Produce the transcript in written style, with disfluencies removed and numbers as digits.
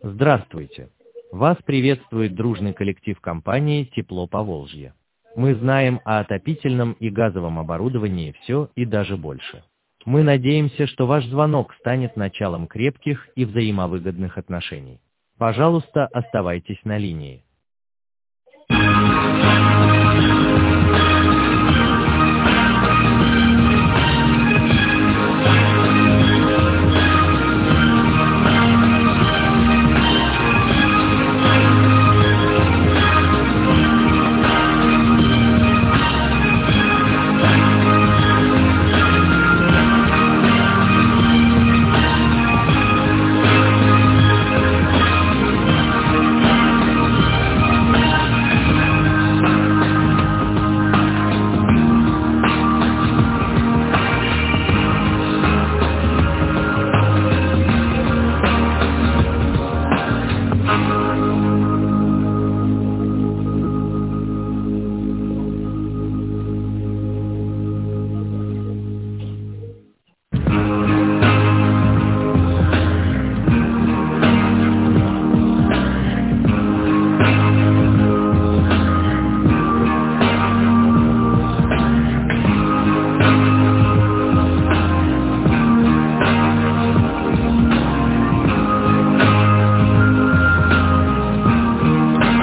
Здравствуйте! Вас приветствует дружный коллектив компании «Тепло Поволжья». Мы знаем о отопительном и газовом оборудовании все и даже больше. Мы надеемся, что ваш звонок станет началом крепких и взаимовыгодных отношений. Пожалуйста, оставайтесь на линии.